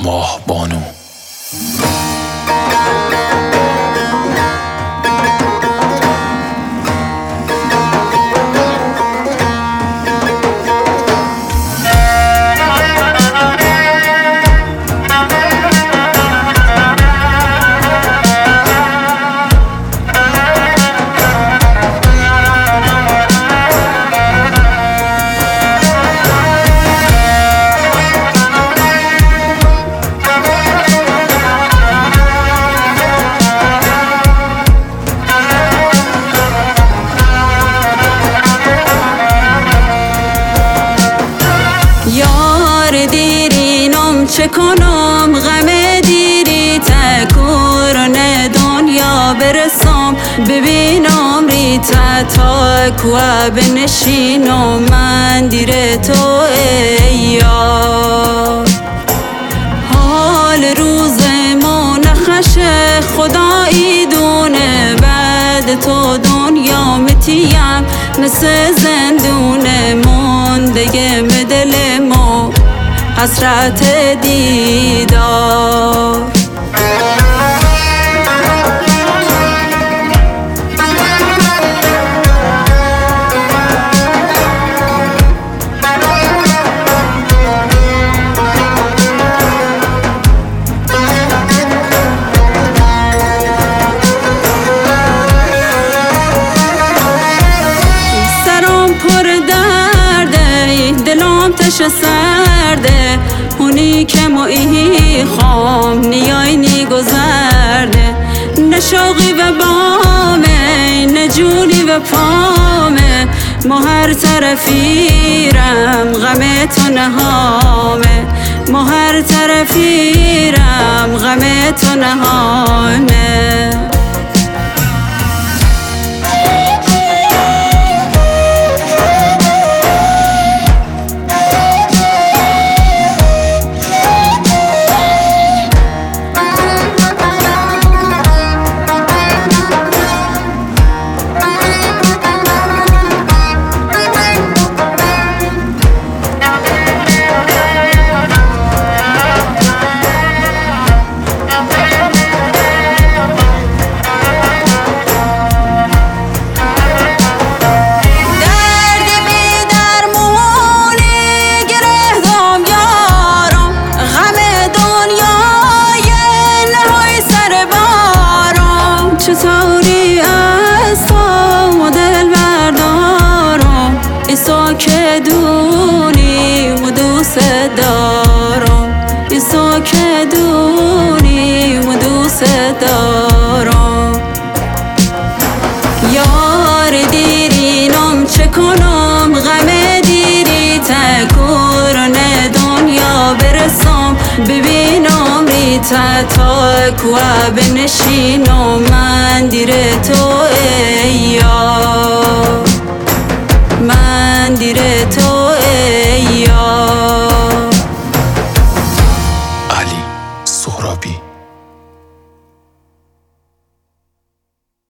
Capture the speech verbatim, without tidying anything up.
ماه بانو. یار دیرینم چه کنم غم دیری تکورن دنیا برسم ببینم ریتا تا کوه بنشینم من دیر تو ای یار. حال روز ما نخشه خدایی دونه بعد تو دنیا متیم مثل زندونه موندگه دل ما حسرت دیدار. سرم پر درده دلم تش سرده اونی که ما ای خام نیای نی گذرده نشاقی و بامه نجونی و پامه ما هر طرفیرم غم تو نهامه ما هر طرفیرم غم تو نهامه. چطوری از تو و دل بردارم ایسا که دونی و دوست دارم ایسا که دونی و دوست دارم. یار دیرینم چه کنم غم دیری تکورن دنیا برسم ببینم ریتا تا کوه بنشینم من دیر تو ای یار من دیر تو ای